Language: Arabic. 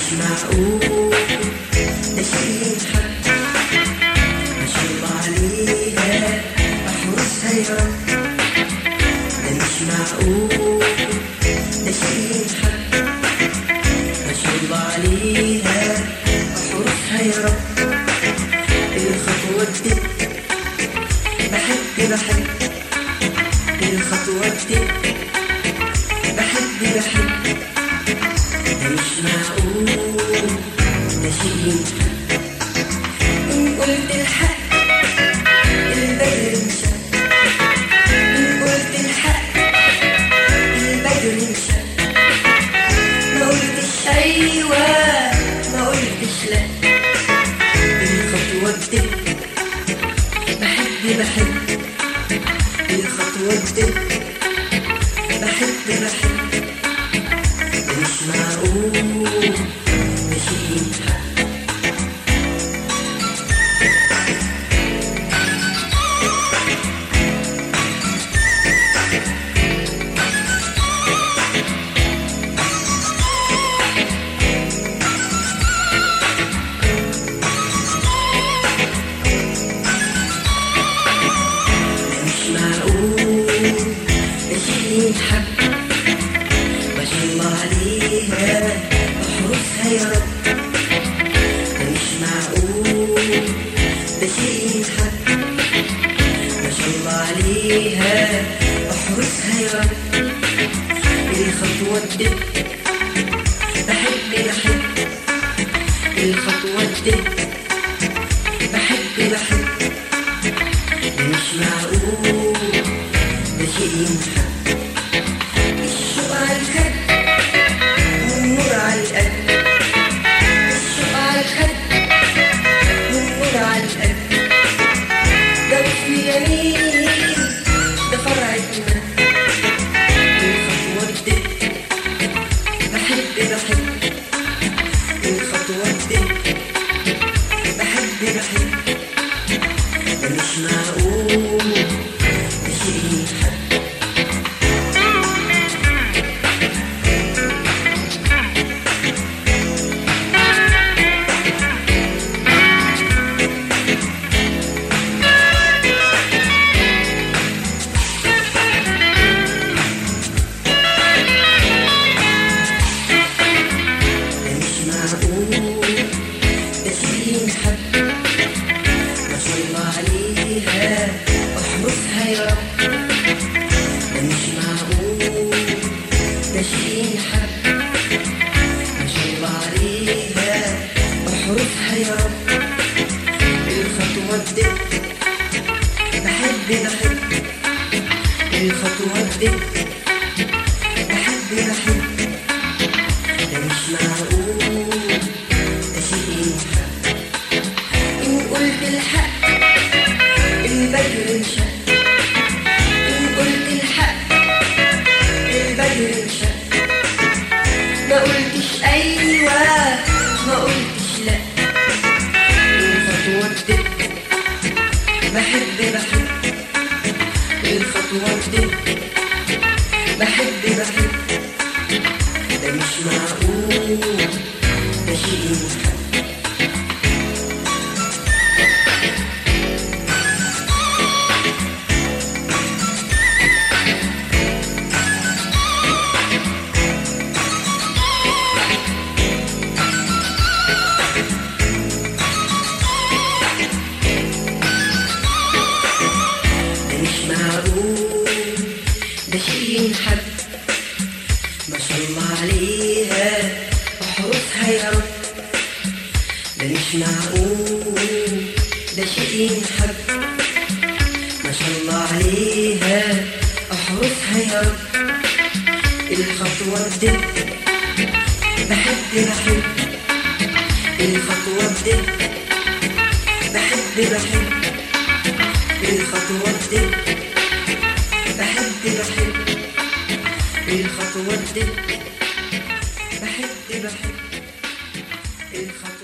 مش معقول ده شيء ينحب، ما شاء الله عليها احرسها يا رب. ده مش معقول ده شيء ينحب، ما شاء الله عليها احرسها يا رب. الخطوة دي بحب الخطوة دي بحب ده مش معقول ده شيء ينحب. إن قلت الحق البدر انشق، إن قلت الحق البدر انشق. ما قلتش أيوة ما قلتش لأ. الخطوة دي بحب الخطوة دي بحب مش معقول ده شيء ينحب. ينحب، ما شاء الله عليها احرسها يا رب. ده مش معقول ده شيء ينحب، ما شاء الله عليها احرسها يا رب. الخطوة دي بحب الخطوة دي بحب ده مش معقول ده شيء ينحب. الشوق على الخد والنور على القلب، الشوق على الخد والنور على القلب. ده اسم يمين ده فرع الإيمان. الخطوة دي بحب الخطوة دي بحب ده مش معقول ده شيء ينحب. ما شاء الله عليها احرسها يا رب. ده مش معقول ده شيء ينحب، ما شاء الله عليها احرسها يا رب. الخطوة دي بحب الخطوة دي بحب ده مش معقول ده شيء ينحب. إن قلت الحق البدر انشق، إن قلت الحق البدر انشق. ما قلتش أيوة ما قلتش لأ. الخطوة دي بحب الخطوة دي بحب ده مش معقول ده شيء ينحب. ده شيء ينحب، ما شاء الله عليها احرسها يا رب. ده مش معقول ده شيء ينحب، ما شاء الله عليها احرسها يا رب. الخطوة دي بحب الخطوة دي بحب الخطوة دي بحب الخطوة دي بحب الخطوة